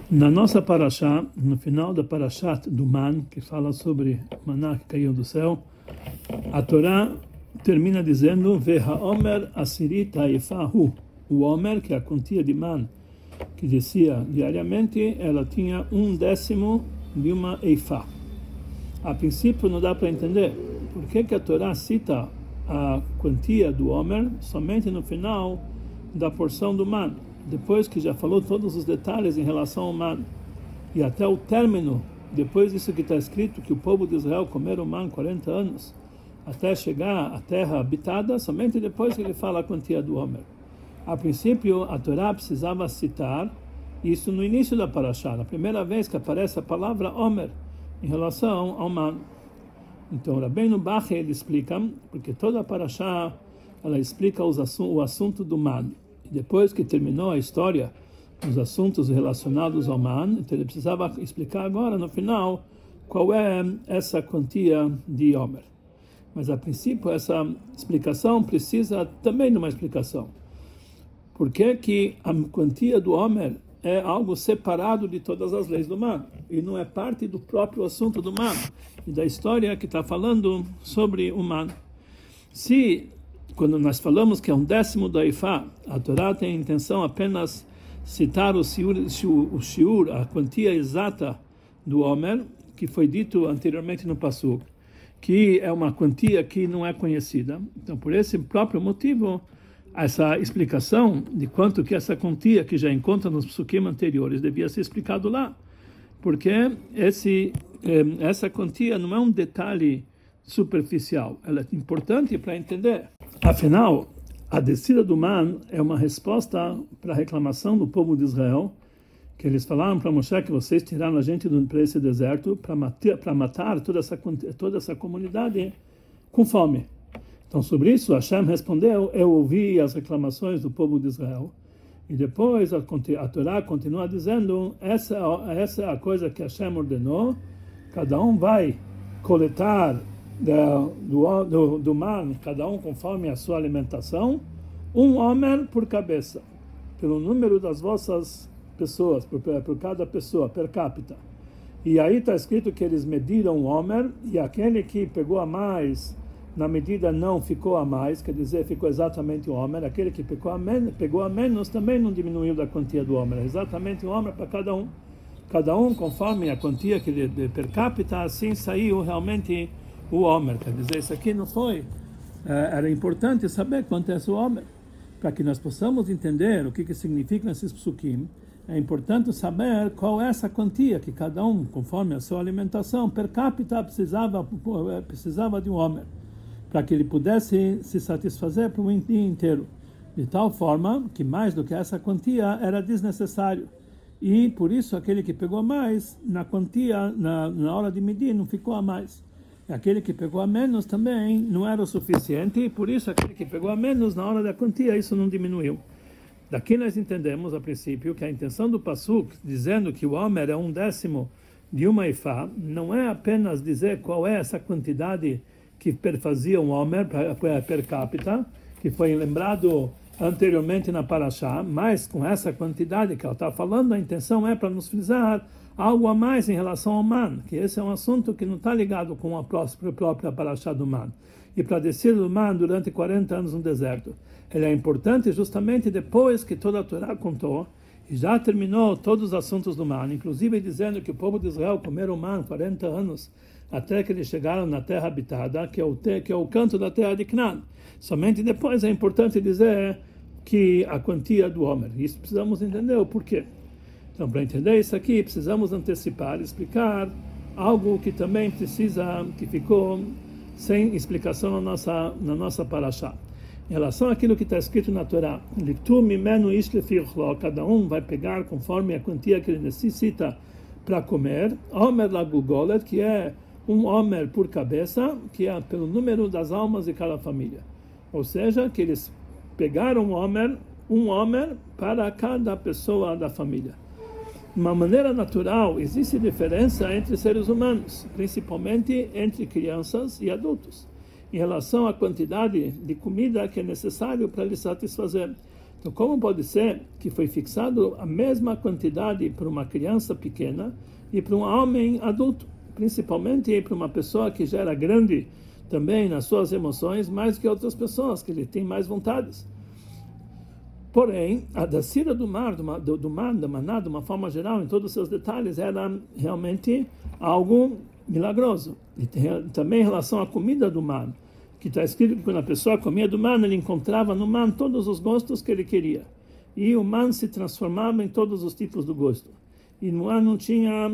Na nossa paraxá, no final da paraxá do Man, que fala sobre maná que caiu do céu, a Torá termina dizendo Ve'ha'omer asiri ta'ifahu. O Omer, que é a quantia de man que descia diariamente, ela tinha 1/10 de uma eifá. A princípio não dá para entender por que a Torá cita a quantia do Omer somente no final da porção do man, depois que já falou todos os detalhes em relação ao man, e até o término, depois disso que está escrito, que o povo de Israel comeram man 40 anos, até chegar à terra habitada, somente depois que ele fala a quantia do Omer. A princípio, a Torá precisava citar isso no início da paraxá, na primeira vez que aparece a palavra Omer, em relação ao man. Então, Rabbeinu Bachya, ele explica, porque toda a paraxá, ela explica o assunto do man. E depois que terminou a história dos assuntos relacionados ao man, então ele precisava explicar agora, no final, qual é essa quantia de Omer. Mas, a princípio, essa explicação precisa também de uma explicação. Por que a quantia do Omer é algo separado de todas as leis do man e não é parte do próprio assunto do man e da história que está falando sobre o man? Quando nós falamos que é 1/10 da eifá, a Torá tem a intenção apenas citar o shiur, a quantia exata do Omer, que foi dito anteriormente no Pasuk, que é uma quantia que não é conhecida. Então, por esse próprio motivo, essa explicação de quanto que essa quantia que já encontra nos psukim anteriores devia ser explicado lá, porque essa quantia não é um detalhe superficial, ela é importante para entender. Afinal, a descida do man é uma resposta para a reclamação do povo de Israel, que eles falaram para Moshe que vocês tiraram a gente para esse deserto para matar toda essa comunidade com fome. Então, sobre isso, Hashem respondeu, eu ouvi as reclamações do povo de Israel. E depois a Torá continua dizendo, essa é a coisa que Hashem ordenou, cada um vai coletar do man, cada um conforme a sua alimentação, 1 Omer por cabeça, pelo número das vossas pessoas, por cada pessoa, per capita. E aí está escrito que eles mediram o Omer, e aquele que pegou a mais, na medida não ficou a mais, quer dizer, ficou exatamente o Omer, aquele que pegou a menos também não diminuiu da quantia do Omer, exatamente o Omer para cada um conforme a quantia que ele per capita, assim saiu realmente o Omer, quer dizer, isso aqui não foi, era importante saber quanto é o Omer, para que nós possamos entender o que significam esses psukim. É importante saber qual é essa quantia que cada um, conforme a sua alimentação per capita, precisava de um Omer, para que ele pudesse se satisfazer para o dia inteiro, de tal forma que mais do que essa quantia era desnecessário. E por isso aquele que pegou mais, na quantia, na hora de medir, não ficou a mais. E aquele que pegou a menos também não era o suficiente, e por isso aquele que pegou a menos, na hora da quantia, isso não diminuiu. Daqui nós entendemos, a princípio, que a intenção do Pasuk, dizendo que o Omer é 1/10 de uma eifá, não é apenas dizer qual é essa quantidade que perfazia um Omer per capita, que foi lembrado anteriormente na Paraxá, mas com essa quantidade que ela está falando, a intenção é para nos frisar algo a mais em relação ao man, que esse é um assunto que não está ligado com a própria Paraxá do man. E para descer do man durante 40 anos no deserto, ele é importante justamente depois que toda a Torá contou, e já terminou todos os assuntos do man, inclusive dizendo que o povo de Israel comeram man 40 anos, até que eles chegaram na terra habitada, que é o canto da terra de Canaã. Somente depois é importante dizer que a quantia do Omer. Isso precisamos entender o porquê. Então, para entender isso aqui, precisamos antecipar, explicar algo que também que ficou sem explicação na nossa paraxá. Em relação àquilo que está escrito na Torá, cada um vai pegar conforme a quantia que ele necessita para comer, Omer lagugolet, que é 1 Omer por cabeça, que é pelo número das almas de cada família. Ou seja, que eles pegaram 1 Omer para cada pessoa da família. De uma maneira natural, existe diferença entre seres humanos, principalmente entre crianças e adultos, em relação à quantidade de comida que é necessário para lhes satisfazer. Então, como pode ser que foi fixado a mesma quantidade para uma criança pequena e para um homem adulto, principalmente para uma pessoa que já era grande também nas suas emoções, mais que outras pessoas, que ele tem mais vontades? Porém, a descida do mar, da maná, de uma forma geral, em todos os seus detalhes, era realmente algo milagroso. E também em relação à comida do mar, que está escrito que quando a pessoa comia do man, ele encontrava no man todos os gostos que ele queria. E o man se transformava em todos os tipos do gosto. E no man não tinha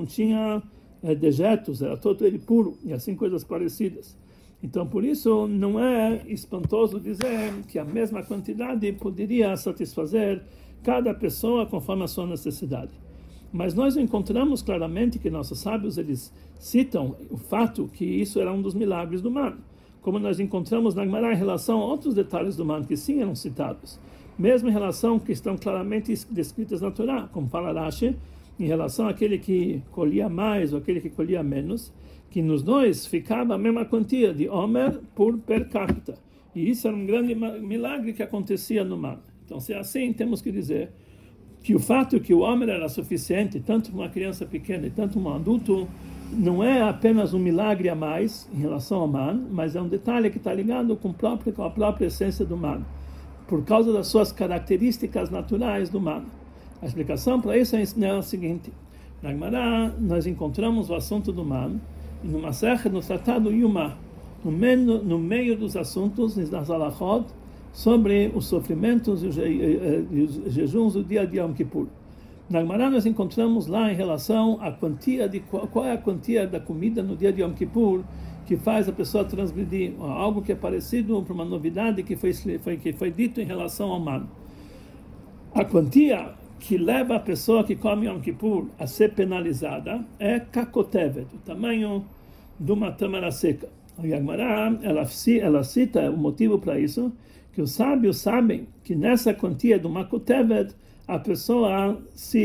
dejetos, era todo ele puro, e assim coisas parecidas. Então, por isso, não é espantoso dizer que a mesma quantidade poderia satisfazer cada pessoa conforme a sua necessidade. Mas nós encontramos claramente que nossos sábios, eles citam o fato que isso era um dos milagres do man, como nós encontramos na Gemara em relação a outros detalhes do man que sim eram citados, mesmo em relação que estão claramente descritas na Torá, como fala Rashi, em relação àquele que colhia mais ou aquele que colhia menos, que nos dois ficava a mesma quantia de Omer por per capita. E isso era um grande milagre que acontecia no mar. Então, se é assim, temos que dizer que o fato que o Omer era suficiente, tanto para uma criança pequena e tanto para um adulto, não é apenas um milagre a mais em relação ao man, mas é um detalhe que está ligado com a própria essência do man, por causa das suas características naturais do man. A explicação para isso é a seguinte: na Gemara nós encontramos o assunto do man e no tratado Yuma, no meio dos assuntos, nas halachot, sobre os sofrimentos e os jejuns do dia de Yom Kippur. Na Gemara nós encontramos lá em relação à quantia qual é a quantia da comida no dia de Yom Kippur que faz a pessoa transgredir, algo que é parecido para uma novidade que foi dito em relação ao man. A quantia que leva a pessoa que come Yom Kippur a ser penalizada é kakotevet, o tamanho de uma tâmara seca. A Gemara ela cita o motivo para isso, que os sábios sabem que nessa quantia de uma kotevet a pessoa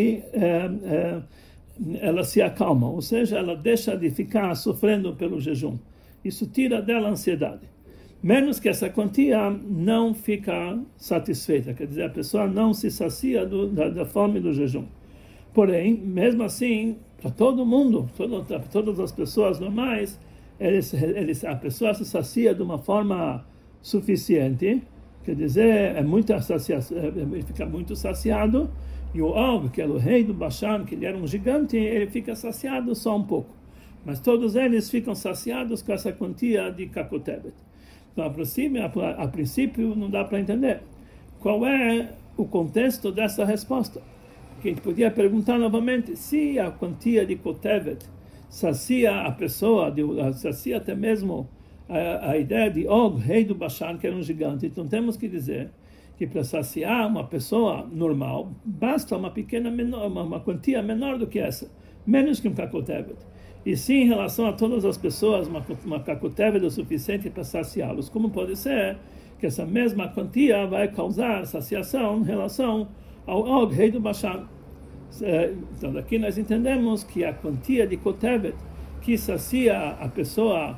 ela se acalma, ou seja, ela deixa de ficar sofrendo pelo jejum. Isso tira dela a ansiedade. Menos que essa quantia não fica satisfeita, quer dizer, a pessoa não se sacia da fome do jejum. Porém, mesmo assim, para todo mundo, todas as pessoas normais, a pessoa se sacia de uma forma suficiente, quer dizer, ele fica muito saciado, e o Og, que era o rei do Bashan, que ele era um gigante, ele fica saciado só um pouco. Mas todos eles ficam saciados com essa quantia de kakotevet. Então, a princípio, não dá para entender qual é o contexto dessa resposta. Que a gente podia perguntar novamente, se a quantia de kotevet sacia a pessoa, sacia até mesmo a ideia de Og, rei do Bashan, que era um gigante. Então temos que dizer que para saciar uma pessoa normal, basta uma quantia menor do que essa, menos que um kakotevet. E sim, em relação a todas as pessoas, uma kakotevet é o suficiente para saciá-los. Como pode ser que essa mesma quantia vai causar saciação em relação ao Og, rei do Bashan? Então daqui nós entendemos que a quantia de kotevet que sacia a pessoa,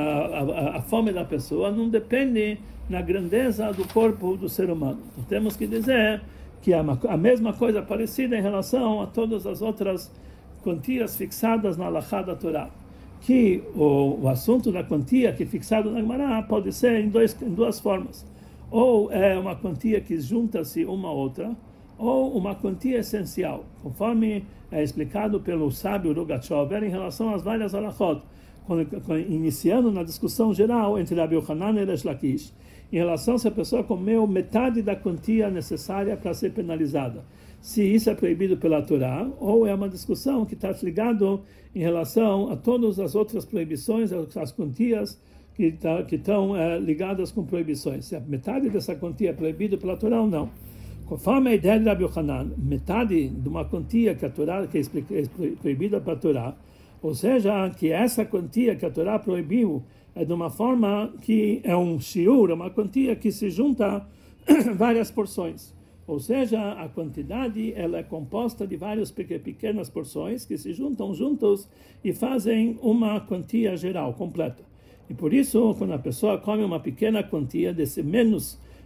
a fome da pessoa, não depende na grandeza do corpo do ser humano. Então, temos que dizer que a mesma coisa parecida em relação a todas as outras quantias fixadas na halachá da Torá, que o assunto da quantia que é fixado na Gemara pode ser em duas formas: ou é uma quantia que junta-se uma a outra, ou uma quantia essencial, conforme é explicado pelo sábio Rogachover em relação às várias halachot, iniciando na discussão geral entre Rabbi Yochanan e Resh Lakish, em relação se a pessoa comeu metade da quantia necessária para ser penalizada, se isso é proibido pela Torá, ou é uma discussão que está ligado em relação a todas as outras proibições, as quantias que estão ligadas com proibições, se a metade dessa quantia é proibida pela Torá ou não. Conforme a ideia de Rabbi Yochanan, metade de uma quantia que a Torá que é proibida pela Torá, ou seja, que essa quantia que a Torá proibiu é de uma forma que é um shiur, uma quantia que se junta várias porções. Ou seja, a quantidade ela é composta de várias pequenas porções que se juntam juntos e fazem uma quantia geral, completa. E por isso, quando a pessoa come uma pequena quantia desse menos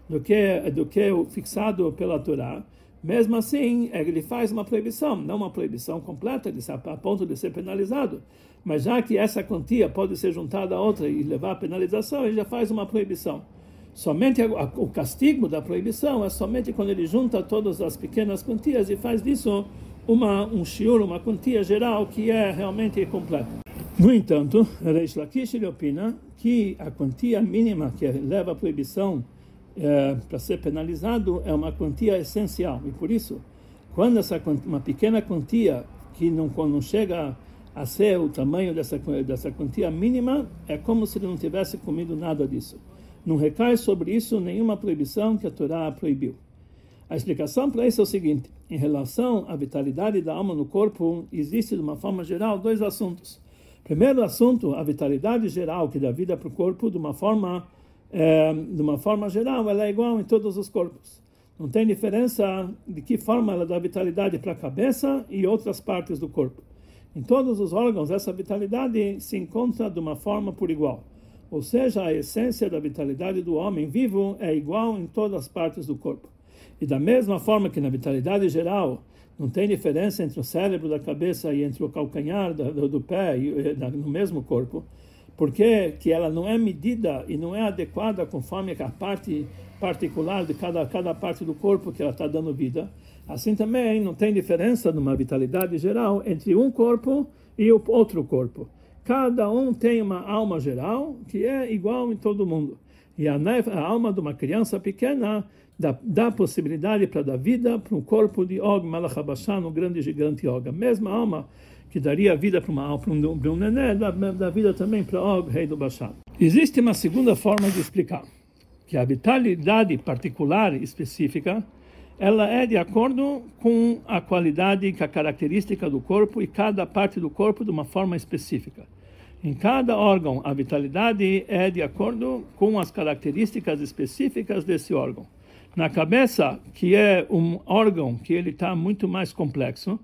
do que o fixado pela Torá, mesmo assim, ele faz uma proibição, não uma proibição completa, a ponto de ser penalizado, mas já que essa quantia pode ser juntada a outra e levar à penalização, ele já faz uma proibição. Somente o castigo da proibição é somente quando ele junta todas as pequenas quantias e faz disso um shiur, uma quantia geral que é realmente completa. No entanto, Reish Lakish ele opina que a quantia mínima que leva à proibição para ser penalizado é uma quantia essencial, e por isso, quando uma pequena quantia que não chega a ser o tamanho dessa quantia mínima, é como se ele não tivesse comido nada disso. Não recai sobre isso nenhuma proibição que a Torá proibiu. A explicação para isso é o seguinte: em relação à vitalidade da alma no corpo, existe de uma forma geral dois assuntos. Primeiro assunto, a vitalidade geral que dá vida para o corpo de uma forma geral, ela é igual em todos os corpos. Não tem diferença de que forma ela dá vitalidade para a cabeça e outras partes do corpo. Em todos os órgãos, essa vitalidade se encontra de uma forma por igual. Ou seja, a essência da vitalidade do homem vivo é igual em todas as partes do corpo. E da mesma forma que na vitalidade geral não tem diferença entre o cérebro da cabeça e entre o calcanhar do pé no mesmo corpo, porque que ela não é medida e não é adequada conforme a parte particular de cada parte do corpo que ela está dando vida. Assim também não tem diferença numa vitalidade geral entre um corpo e o outro corpo. Cada um tem uma alma geral que é igual em todo mundo. E a alma de uma criança pequena dá possibilidade para dar vida para um corpo de Og Malach HaBashan, um grande gigante Og. A mesma alma que daria vida para um nenê, dá vida também para Og, rei do Bashan. Existe uma segunda forma de explicar, que a vitalidade particular específica, ela é de acordo com a qualidade, com a característica do corpo e cada parte do corpo de uma forma específica. Em cada órgão, a vitalidade é de acordo com as características específicas desse órgão. Na cabeça, que é um órgão que ele está muito mais complexo,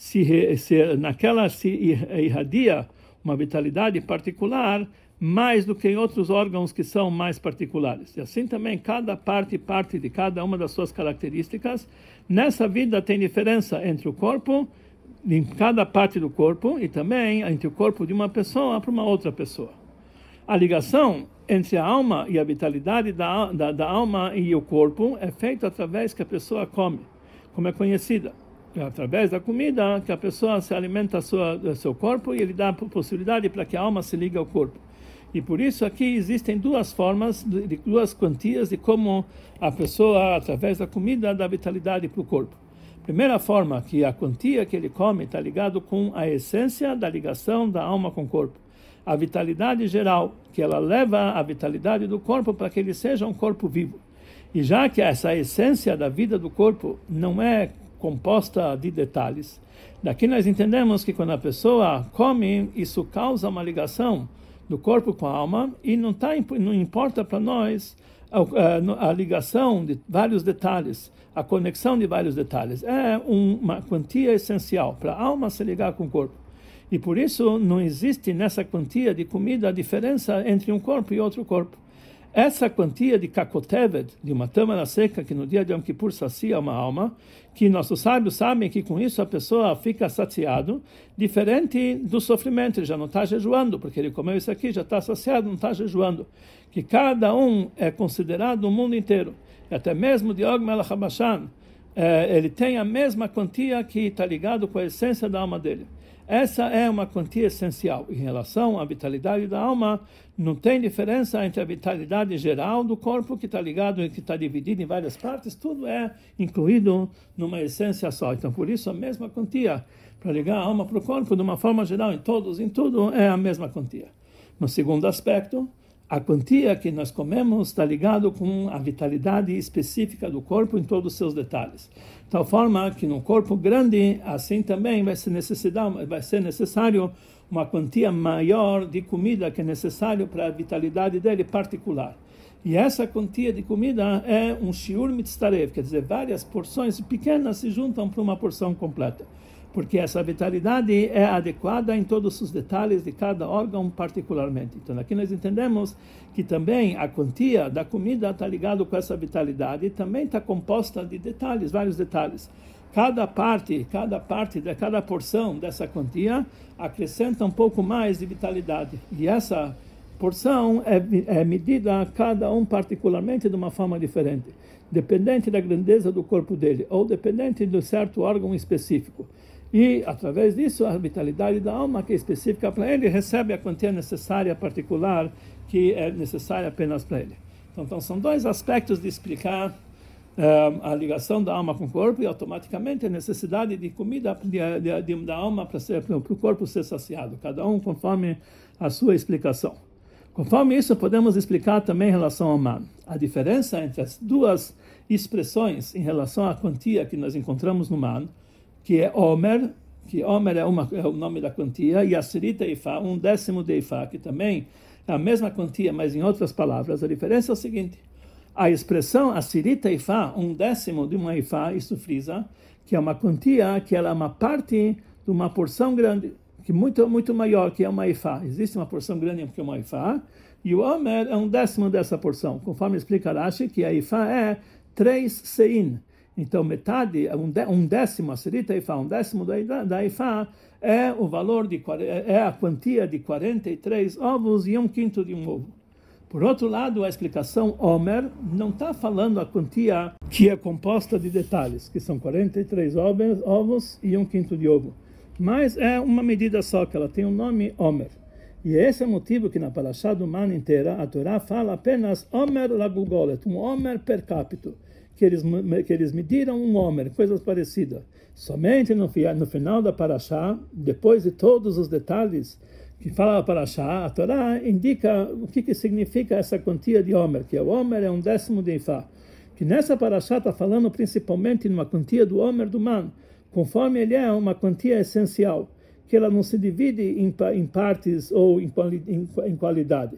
naquela se irradia uma vitalidade particular mais do que em outros órgãos que são mais particulares. E assim também, cada parte de cada uma das suas características, nessa vida tem diferença entre o corpo, em cada parte do corpo, e também entre o corpo de uma pessoa para uma outra pessoa. A ligação entre a alma e a vitalidade da alma e o corpo é feita através que a pessoa come, como é conhecida. É através da comida que a pessoa se alimenta do seu corpo e ele dá a possibilidade para que a alma se ligue ao corpo. E por isso aqui existem duas formas, duas quantias de como a pessoa, através da comida, dá vitalidade para o corpo. Primeira forma, que a quantia que ele come está ligado com a essência da ligação da alma com o corpo. A vitalidade geral, que ela leva a vitalidade do corpo para que ele seja um corpo vivo. E já que essa essência da vida do corpo não é composta de detalhes, daqui nós entendemos que quando a pessoa come, isso causa uma ligação do corpo com a alma, e não importa para nós a ligação de vários detalhes, a conexão de vários detalhes. É uma quantia essencial para a alma se ligar com o corpo. E por isso não existe nessa quantia de comida a diferença entre um corpo e outro corpo. Essa quantia de kakotevet, de uma tâmara seca que no dia de Yom Kippur sacia uma alma, que nossos sábios sabem que com isso a pessoa fica saciado, diferente do sofrimento, ele já não está jejuando, porque ele comeu isso aqui, já está saciado, não está jejuando. Que cada um é considerado o mundo inteiro. E até mesmo de Og Melech HaBashan, ele tem a mesma quantia que está ligado com a essência da alma dele. Essa é uma quantia essencial. Em relação à vitalidade da alma, não tem diferença entre a vitalidade geral do corpo, que está ligado e que está dividido em várias partes, tudo é incluído numa essência só. Então, por isso, a mesma quantia para ligar a alma para o corpo, de uma forma geral, em tudo, é a mesma quantia. No segundo aspecto, a quantia que nós comemos está ligado com a vitalidade específica do corpo em todos os seus detalhes. De tal forma que num corpo grande, assim também vai ser necessário uma quantia maior de comida que é necessário para a vitalidade dele particular. E essa quantia de comida é um shiur mitztarev, quer dizer, várias porções pequenas se juntam para uma porção completa. porque essa vitalidade é adequada em todos os detalhes de cada órgão particularmente. Então aqui nós entendemos que também a quantia da comida está ligada com essa vitalidade e também está composta de detalhes, vários detalhes. Cada porção dessa quantia acrescenta um pouco mais de vitalidade. E essa porção é medida cada um particularmente de uma forma diferente, dependente da grandeza do corpo dele ou dependente de certo órgão específico. E, através disso, a vitalidade da alma, que é específica para ele, recebe a quantia necessária, particular, que é necessária apenas para ele. Então, são dois aspectos de explicar a ligação da alma com o corpo e, automaticamente, a necessidade de comida da alma para o corpo ser saciado, cada um conforme a sua explicação. Conforme isso, podemos explicar também em relação ao man. A diferença entre as duas expressões em relação à quantia que nós encontramos no man, que é Omer, que Omer é o nome da quantia, e Asirita Ifá, 1/10 de Ifá, que também é a mesma quantia, mas em outras palavras. A diferença é o seguinte: a expressão Asirita Ifá, 1/10 de uma Ifá, isso frisa, que é uma quantia, que ela é uma parte de uma porção grande, que muito maior que é uma Ifá. Existe uma porção grande que é uma Ifá, e o Omer é 1/10 dessa porção, conforme explica Rashi, que a Ifá é 3 Sein. Então, metade, 1/10, a Asirita Ifá, 1/10 da Ifá, é o valor é a quantia de 43 ovos e 1/5 de um ovo. Por outro lado, a explicação Omer não está falando a quantia que é composta de detalhes, que são 43 ovos e 1/5 de ovo. Mas é uma medida só, que ela tem o nome Omer. E esse é o motivo que na Parashá do Man inteira, a Torá fala apenas Omer lagugolet, um Omer per capita, que eles mediram um Omer, coisas parecidas. Somente no final da Parashá, depois de todos os detalhes que fala a Parashá, a Torá indica o que significa essa quantia de Omer, que o Omer é 1/10 de Ifá. Que nessa Parashá está falando principalmente numa quantia do Omer do Man, conforme ele é uma quantia essencial, que ela não se divide em partes ou em qualidade.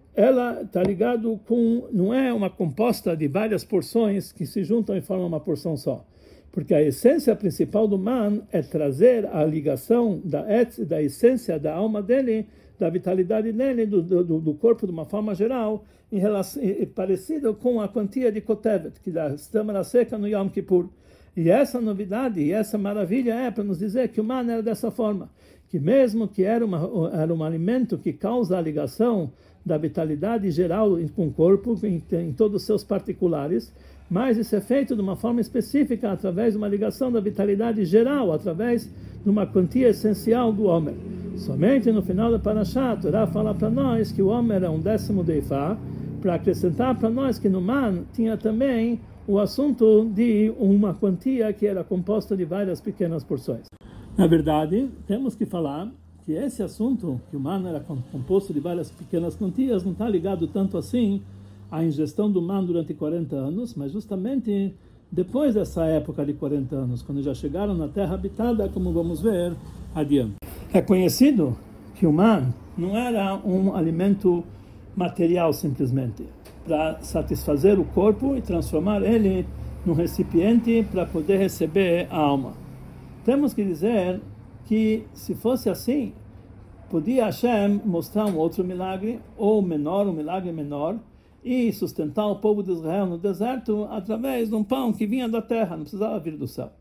Ela está ligado com, não é uma composta de várias porções que se juntam e formam uma porção só. Porque a essência principal do man é trazer a ligação da essência da alma dele, da vitalidade dele, do corpo de uma forma geral, em relação, parecido com a quantia de Kotevet, que da tâmara seca no Yom Kippur. E essa novidade, e essa maravilha é para nos dizer que o man era dessa forma, que mesmo que era um alimento que causa a ligação da vitalidade geral com o corpo, em todos os seus particulares, mas isso é feito de uma forma específica, através de uma ligação da vitalidade geral, através de uma quantia essencial do Omer. Somente no final da Parashá, a Torá fala para nós que o Omer é 1/10 de Ifá, para acrescentar para nós que no Man tinha também o assunto de uma quantia que era composta de várias pequenas porções. Na verdade, temos que falar que esse assunto, que o man era composto de várias pequenas quantias, não está ligado tanto assim à ingestão do man durante 40 anos, mas justamente depois dessa época de 40 anos, quando já chegaram na terra habitada, como vamos ver adiante. É conhecido que o man não era um alimento material simplesmente, para satisfazer o corpo e transformar ele num recipiente para poder receber a alma. Temos que dizer que, se fosse assim, podia Hashem mostrar um outro milagre, ou menor, um milagre menor, e sustentar o povo de Israel no deserto através de um pão que vinha da terra, não precisava vir do céu.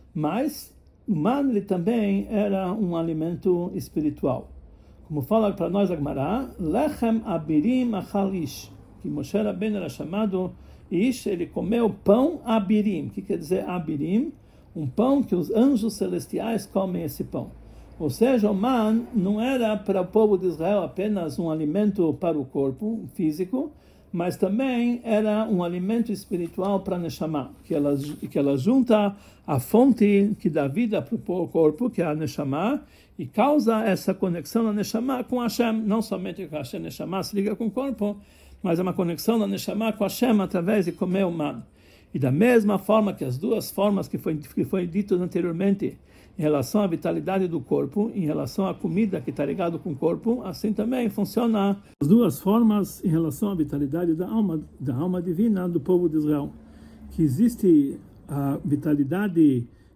Mas o man ele também era um alimento espiritual. Como fala para nós a Gemara, Lechem abirim achal ish, que Moshe Rabbeinu era chamado ish, ele comeu pão abirim. O que quer dizer abirim? Um pão que os anjos celestiais comem esse pão. Ou seja, o man não era para o povo de Israel apenas um alimento para o corpo físico, mas também era um alimento espiritual para a Neshama, que ela junta a fonte que dá vida para o corpo, que é a Neshama, e causa essa conexão da Neshama com Hashem, não somente que a Neshama se liga com o corpo, mas é uma conexão da Neshama com Hashem através de comer o man. E da mesma forma que as duas formas que foi dito anteriormente, em relação à vitalidade do corpo, em relação à comida que está ligado com o corpo, assim também funciona as duas formas em relação à vitalidade da alma divina do povo de Israel. Que existe a vitalidade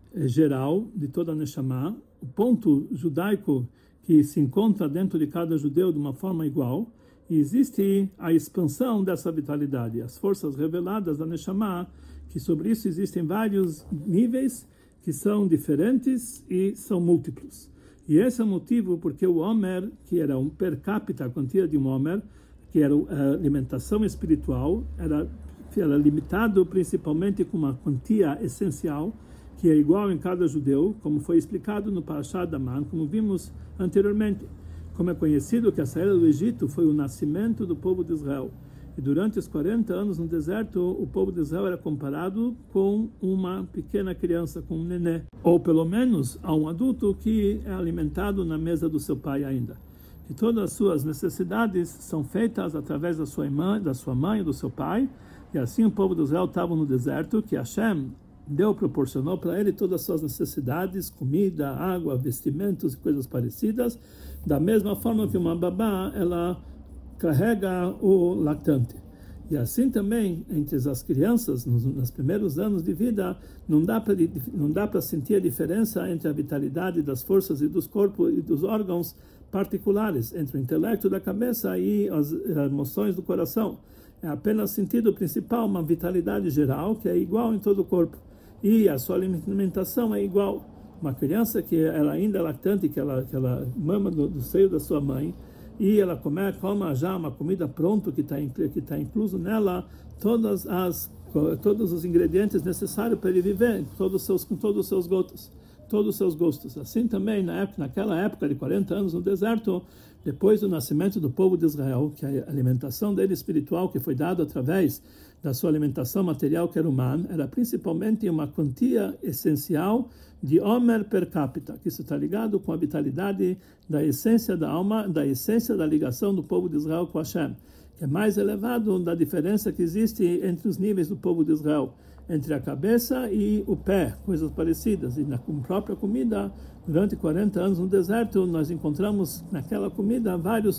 geral de toda a Neshama, o ponto judaico que se encontra dentro de cada judeu de uma forma igual, e existe a expansão dessa vitalidade, as forças reveladas da Neshama, que sobre isso existem vários níveis que são diferentes e são múltiplos. E esse é o motivo porque o Omer, que era um per capita, a quantia de um Omer, que era a alimentação espiritual, era limitado principalmente com uma quantia essencial, que é igual em cada judeu, como foi explicado no Parashat Aman, como vimos anteriormente. Como é conhecido que a saída do Egito foi o nascimento do povo de Israel. E durante os 40 anos no deserto, o povo de Israel era comparado com uma pequena criança, com um nenê. Ou pelo menos a um adulto que é alimentado na mesa do seu pai ainda. Que todas as suas necessidades são feitas através da sua mãe e do seu pai. E assim o povo de Israel estava no deserto, que Hashem proporcionou para ele todas as suas necessidades, comida, água, vestimentos e coisas parecidas, da mesma forma que uma babá, ela carrega o lactante. E assim também, entre as crianças, nos primeiros anos de vida, não dá para sentir a diferença entre a vitalidade das forças e dos corpos e dos órgãos particulares, entre o intelecto da cabeça e as emoções do coração. É apenas sentido principal, uma vitalidade geral, que é igual em todo o corpo. E a sua alimentação é igual. Uma criança que ela ainda é lactante, que ela mama do seio da sua mãe, e ela come já uma comida pronta que está incluso nela todos os ingredientes necessários para ele viver, com todos os seus gostos. Assim também, naquela época de 40 anos no deserto, depois do nascimento do povo de Israel, que a alimentação dele espiritual, que foi dada através da sua alimentação material, que era humana, era principalmente uma quantia essencial de Omer per capita, que isso está ligado com a vitalidade da essência da alma, da essência da ligação do povo de Israel com Hashem, que é mais elevado da diferença que existe entre os níveis do povo de Israel, entre a cabeça e o pé, coisas parecidas. E na própria comida, durante 40 anos no deserto, nós encontramos naquela comida vários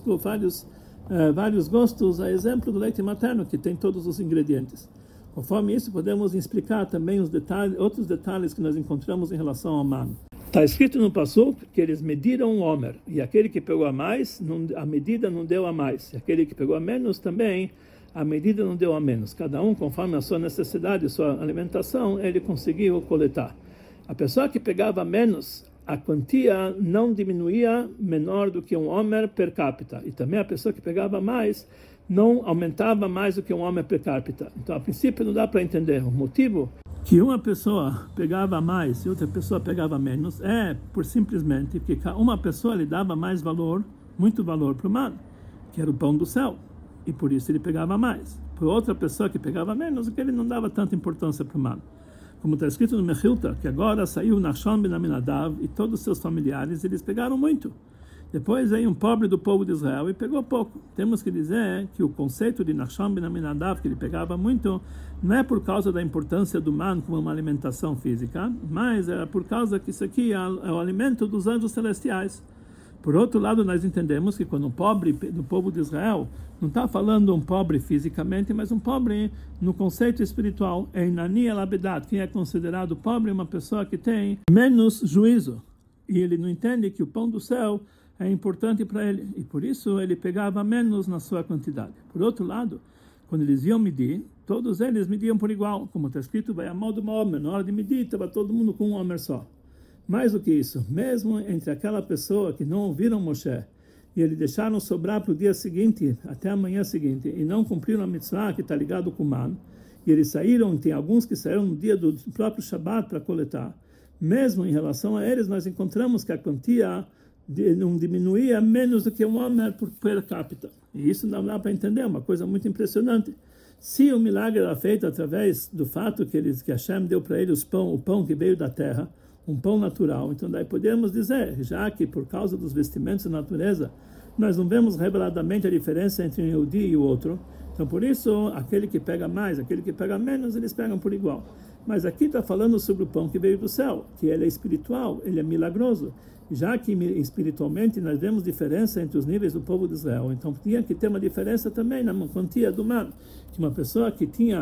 gostos, a exemplo do leite materno, que tem todos os ingredientes. Conforme isso, podemos explicar também outros detalhes que nós encontramos em relação ao man. Está escrito no Pasuk que eles mediram o Omer, e aquele que pegou a mais, a medida não deu a mais, e aquele que pegou a menos também, a medida não deu a menos. Cada um, conforme a sua necessidade, sua alimentação, ele conseguiu coletar. A pessoa que pegava menos, a quantia não diminuía menor do que um Omer per capita. E também a pessoa que pegava mais não aumentava mais do que um Omer per capita. Então, a princípio, não dá para entender o motivo que uma pessoa pegava mais e outra pessoa pegava menos é por simplesmente que uma pessoa lhe dava mais valor, muito valor para o man, que era o pão do céu. E por isso ele pegava mais. Por outra pessoa que pegava menos, que ele não dava tanta importância para o man. Como está escrito no Mechilta, que agora saiu Nachshon ben Aminadav e todos os seus familiares, eles pegaram muito. Depois veio um pobre do povo de Israel e pegou pouco. Temos que dizer que o conceito de Nachshon ben Aminadav, que ele pegava muito, não é por causa da importância do man como uma alimentação física, mas era por causa que isso aqui é o alimento dos anjos celestiais. Por outro lado, nós entendemos que quando um pobre do povo de Israel, não está falando um pobre fisicamente, mas um pobre no conceito espiritual. É Inani el-Abedat, quem é considerado pobre é uma pessoa que tem menos juízo. E ele não entende que o pão do céu é importante para ele. E por isso ele pegava menos na sua quantidade. Por outro lado, quando eles iam medir, todos eles mediam por igual. Como está escrito, vai a mão do Omer. Na hora de medir, estava todo mundo com um Omer só. Mais do que isso, mesmo entre aquela pessoa que não ouviram Moshe e eles deixaram sobrar para o dia seguinte, até a manhã seguinte, e não cumpriram a mitzvah que está ligado com o man, e eles saíram, tem alguns que saíram no dia do próprio Shabbat para coletar, mesmo em relação a eles, nós encontramos que a quantia não diminuía menos do que um Omer per capita. E isso não dá para entender, é uma coisa muito impressionante. Se o milagre era feito através do fato que Hashem deu para eles o pão que veio da terra, um pão natural, então daí podemos dizer, já que por causa dos vestimentos da natureza, nós não vemos reveladamente a diferença entre um Yehudi e o outro, então por isso, aquele que pega mais, aquele que pega menos, eles pegam por igual. Mas aqui está falando sobre o pão que veio do céu, que ele é espiritual, ele é milagroso, já que espiritualmente nós vemos diferença entre os níveis do povo de Israel, então tinha que ter uma diferença também na quantia do man, que uma pessoa que tinha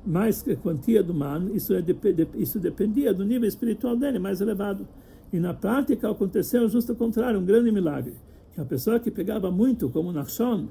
mais quantia do man, isso dependia do nível espiritual dele, mais elevado. E na prática aconteceu justo o contrário, um grande milagre. Que a pessoa que pegava muito, como Nachshon,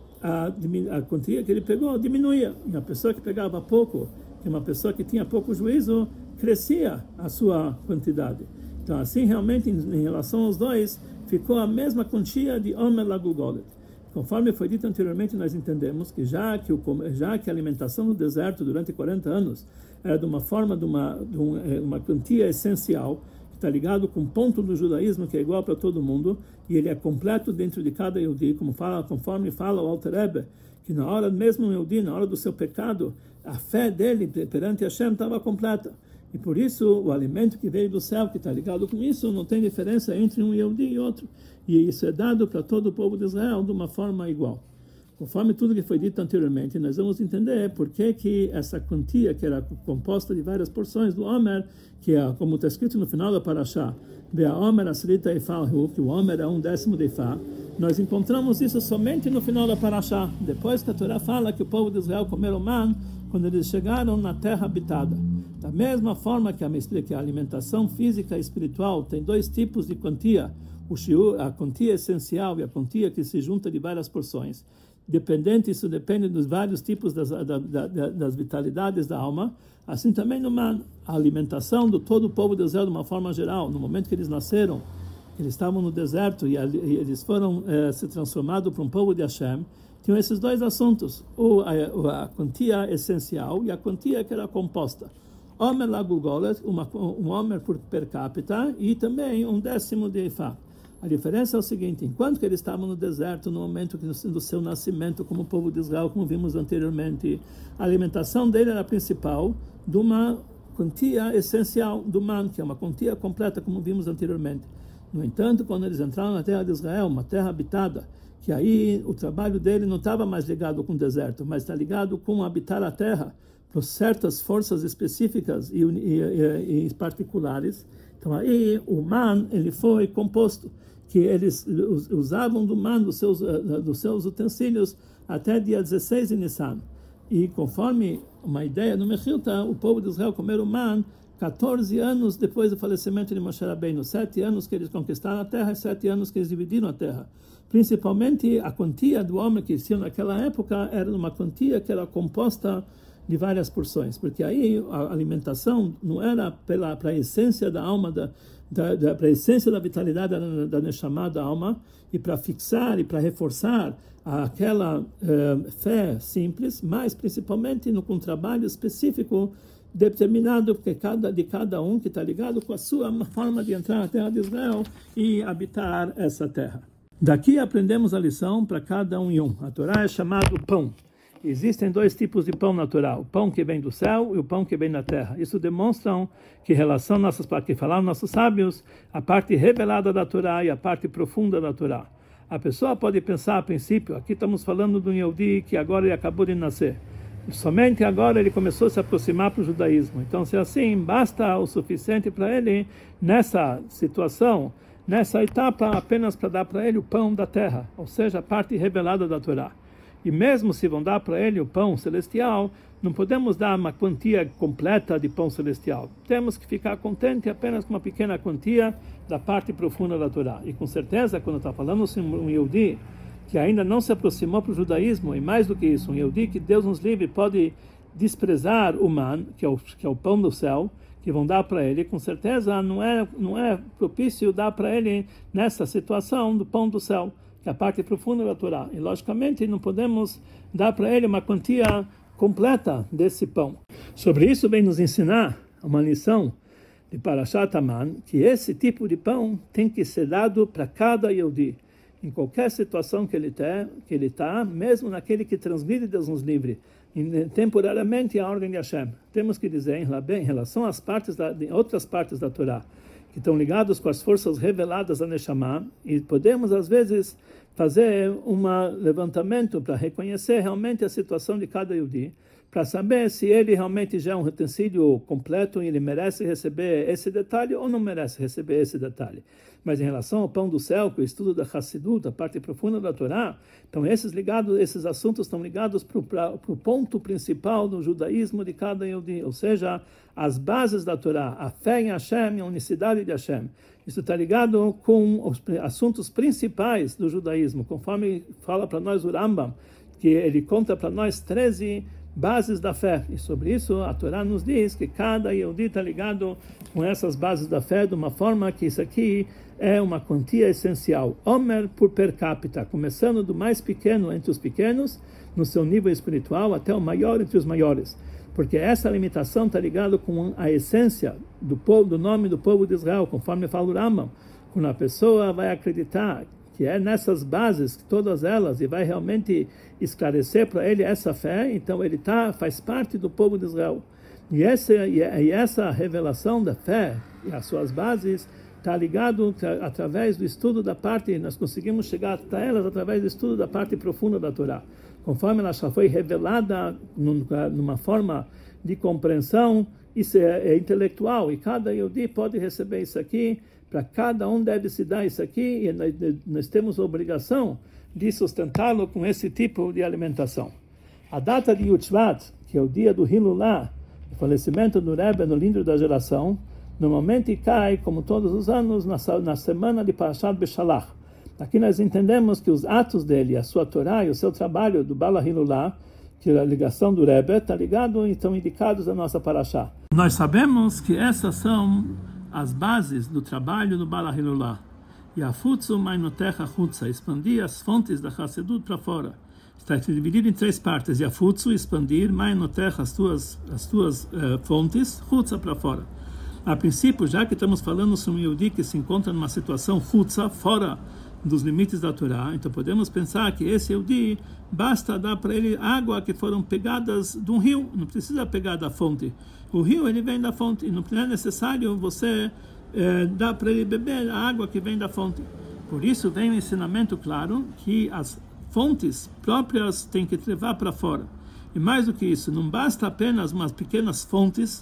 a quantia que ele pegou diminuía. E a pessoa que pegava pouco, que uma pessoa que tinha pouco juízo, crescia a sua quantidade. Então, assim, realmente, em relação aos dois, ficou a mesma quantia de Omer Lagugolet. Conforme foi dito anteriormente, nós entendemos que já que a alimentação no deserto durante 40 anos era de uma forma de uma quantia essencial, que está ligado com um ponto do judaísmo que é igual para todo mundo, e ele é completo dentro de cada Yehudi, conforme fala o Alter Rebbe, que na hora mesmo Yehudi, na hora do seu pecado, a fé dele perante Hashem estava completa. E por isso, o alimento que veio do céu, que está ligado com isso, não tem diferença entre um Yehudi e outro. E isso é dado para todo o povo de Israel de uma forma igual. Conforme tudo que foi dito anteriormente, nós vamos entender por que essa quantia, que era composta de várias porções do Omer, que é, como está escrito no final da Parashá, que o Omer é 1/10 de Ifá, nós encontramos isso somente no final da Parashá, depois que a Torá fala que o povo de Israel comeram man quando eles chegaram na terra habitada. Da mesma forma que a alimentação física e espiritual tem dois tipos de quantia, a quantia essencial e a quantia que se junta de várias porções. Isso depende dos vários tipos das vitalidades da alma. Assim também a alimentação do todo o povo de Israel de uma forma geral, no momento que eles nasceram, eles estavam no deserto e eles foram se transformados para um povo de Hashem, tinham esses dois assuntos, a quantia essencial e a quantia que era composta. Omer Lagugolet, um Omer per capita, e também 1/10 de Ifá. A diferença é o seguinte: enquanto que eles estavam no deserto, no momento do seu nascimento como povo de Israel, como vimos anteriormente, a alimentação dele era a principal de uma quantia essencial do man, que é uma quantia completa, como vimos anteriormente. No entanto, quando eles entraram na terra de Israel, uma terra habitada, que aí o trabalho dele não estava mais ligado com o deserto, mas está ligado com habitar a terra por certas forças específicas e particulares. Então aí o man ele foi composto, que eles usavam do man dos seus utensílios até dia 16 de Nissan. E conforme uma ideia no Mechilta, o povo de Israel comeu o man 14 anos depois do falecimento de Moshe Rabbeinu, 7 anos que eles conquistaram a terra e 7 anos que eles dividiram a terra. Principalmente a quantia do homem que existia naquela época era uma quantia que era composta de várias porções, porque aí a alimentação não era para a essência da alma, para a essência da vitalidade da Neshama, da alma, e para fixar e para reforçar aquela fé simples, mas principalmente com um trabalho específico determinado de cada um que está ligado com a sua forma de entrar na terra de Israel e habitar essa terra. Daqui aprendemos a lição para cada um e um. A Torá é chamado pão. Existem dois tipos de pão natural, o pão que vem do céu e o pão que vem da terra. Isso demonstra que que falaram nossos sábios, a parte revelada da Torá e a parte profunda da Torá. A pessoa pode pensar a princípio, aqui estamos falando de um Yehudi que agora ele acabou de nascer. Somente agora ele começou a se aproximar para o judaísmo. Então, se assim, basta o suficiente para ele, nessa situação, nessa etapa, apenas para dar para ele o pão da terra, ou seja, a parte revelada da Torá. E mesmo se vão dar para ele o pão celestial, não podemos dar uma quantia completa de pão celestial. Temos que ficar contente apenas com uma pequena quantia da parte profunda da Torá. E com certeza, quando está falando um Yehudi que ainda não se aproximou para o judaísmo, e mais do que isso, um Yehudi que Deus nos livre pode desprezar o man, que é o pão do céu, que vão dar para ele, com certeza não é propício dar para ele nessa situação do pão do céu, que é a parte profunda da Torá. E logicamente não podemos dar para ele uma quantia completa desse pão. Sobre isso vem nos ensinar uma lição de Parashat Aman, que esse tipo de pão tem que ser dado para cada Yehudi, em qualquer situação que ele está, mesmo naquele que transgride Deus nos livre, temporariamente a ordem de Hashem. Temos que dizer em relação às outras partes da Torá, que estão ligados com as forças reveladas da Neshama, e podemos às vezes fazer um levantamento para reconhecer realmente a situação de cada Yehudi, para saber se ele realmente já é um utensílio completo e ele merece receber esse detalhe ou não merece receber esse detalhe. Mas em relação ao pão do céu, que é o estudo da Hassidut, a parte profunda da Torá, então esses assuntos estão ligados para o ponto principal do judaísmo de cada Yehudi, ou seja, as bases da Torá, a fé em Hashem e a unicidade de Hashem. Isso está ligado com os assuntos principais do judaísmo, conforme fala para nós o Rambam, que ele conta para nós 13 bases da fé. E sobre isso a Torá nos diz que cada Yehudi está ligado com essas bases da fé de uma forma que isso aqui é uma quantia essencial. Omer por per capita, começando do mais pequeno entre os pequenos, no seu nível espiritual, até o maior entre os maiores. Porque essa limitação está ligada com a essência do povo, do nome do povo de Israel, conforme fala o Rambam. Quando a pessoa vai acreditar que é nessas bases, todas elas, e vai realmente esclarecer para ele essa fé, então ele faz parte do povo de Israel. E essa revelação da fé e as suas bases está ligado através do estudo da parte, nós conseguimos chegar até elas através do estudo da parte profunda da Torá. Conforme ela já foi revelada numa forma de compreensão, isso é intelectual, e cada Yehudi pode receber isso aqui, para cada um deve se dar isso aqui, e nós temos a obrigação de sustentá-lo com esse tipo de alimentação. A data de Yud Shvat, que é o dia do Hilulah, o falecimento do Rebbe no livro da geração, normalmente cai, como todos os anos, na semana de Parashat Beshalach. Aqui nós entendemos que os atos dele, a sua Torá e o seu trabalho do Bala Hilulah, que é a ligação do Rebbe, está ligado e estão indicados na nossa Parashá. Nós sabemos que essas são as bases do trabalho do Bala Hilulah. E a Futsu Mainotecha Chutza, expandir as fontes da Hassedut para fora. Está dividido em 3 partes. E a Futsu, expandir, Mainotecha, as tuas fontes, Chutza para fora. A princípio, já que estamos falando sobre um Yehudi que se encontra numa situação Chutza, fora dos limites da Torá, então podemos pensar que esse Yehudi, basta dar para ele água que foram pegadas de um rio, não precisa pegar da fonte. O rio, ele vem da fonte, e não é necessário você dar para ele beber a água que vem da fonte. Por isso vem um ensinamento claro que as fontes próprias têm que levar para fora. E mais do que isso, não basta apenas umas pequenas fontes,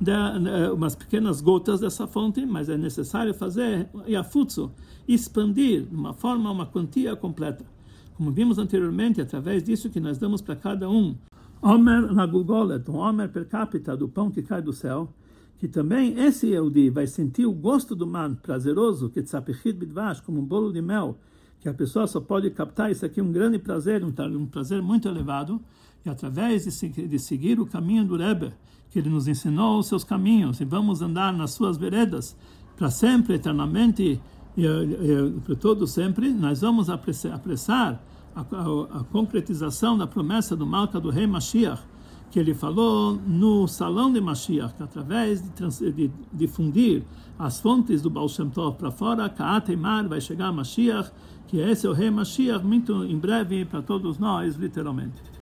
umas pequenas gotas dessa fonte, mas é necessário fazer yafutsu, expandir de uma forma, uma quantia completa. Como vimos anteriormente, através disso que nós damos para cada um, Omer Lagugolet, um Omer per capita do pão que cai do céu, que também esse Yehudi vai sentir o gosto do man prazeroso, que tzapechit bidvash, como um bolo de mel, que a pessoa só pode captar isso aqui, um grande prazer, um prazer muito elevado, e através de seguir o caminho do Rebbe, que ele nos ensinou os seus caminhos, e vamos andar nas suas veredas, para sempre, eternamente, e para todo sempre, nós vamos apressar a concretização da promessa do Malca do Rei Mashiach, que ele falou no salão de Mashiach, que através de difundir as fontes do Baal Shem Tov para fora, Ka'at Eimar, vai chegar Mashiach, que esse é o Rei Mashiach, muito em breve para todos nós, literalmente.